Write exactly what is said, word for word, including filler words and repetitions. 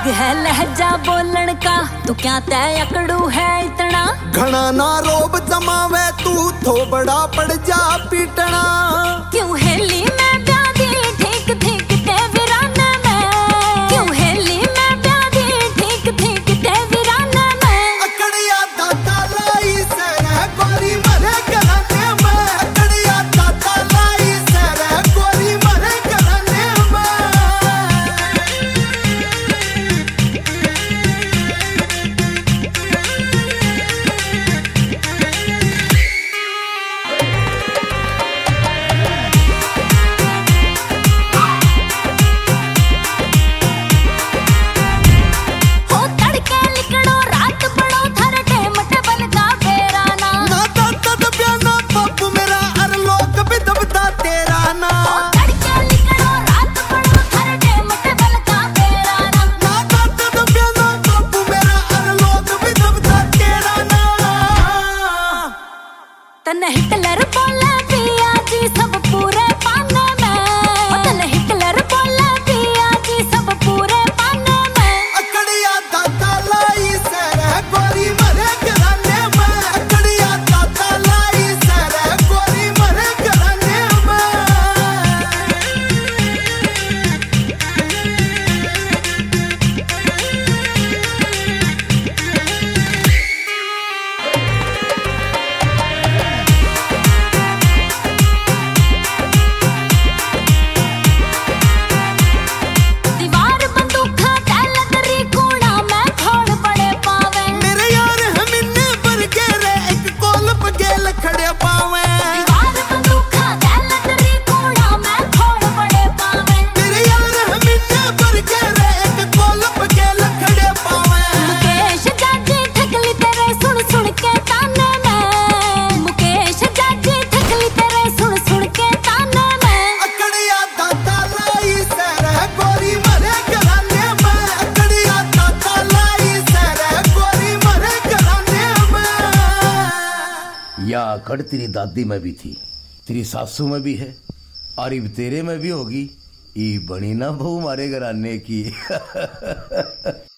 है लहजा बोलन का, तू क्या तय अकड़ू है इतना। घना ना रोब जमावे तू, थोबड़ा पड़ जा पीटना। क्यों हेली में प्यादी ठीक ठीक ते वीराने में, क्यों हेली में प्यादी ठीक ठीक ते वीराने में। अकड़िया दाता लाई सर गोरी मरे घराने में, अकड़िया दाता लाई सर गोरी मरे घराने में। तन हिटलर बोले पिया जी सब पूरे पाने में, तन हिटलर बोले पिया जी सब पूरे पाने में। अकड़िया दाता लाई सर गोरी मरे घराने में, अकड़िया दाता लाई सर गोरी मरे घराने में। या अकड़ तेरी दादी में भी थी, तेरी सासू में भी है, और इब तेरे में भी होगी। ई बनी ना बहू मारे घराने की।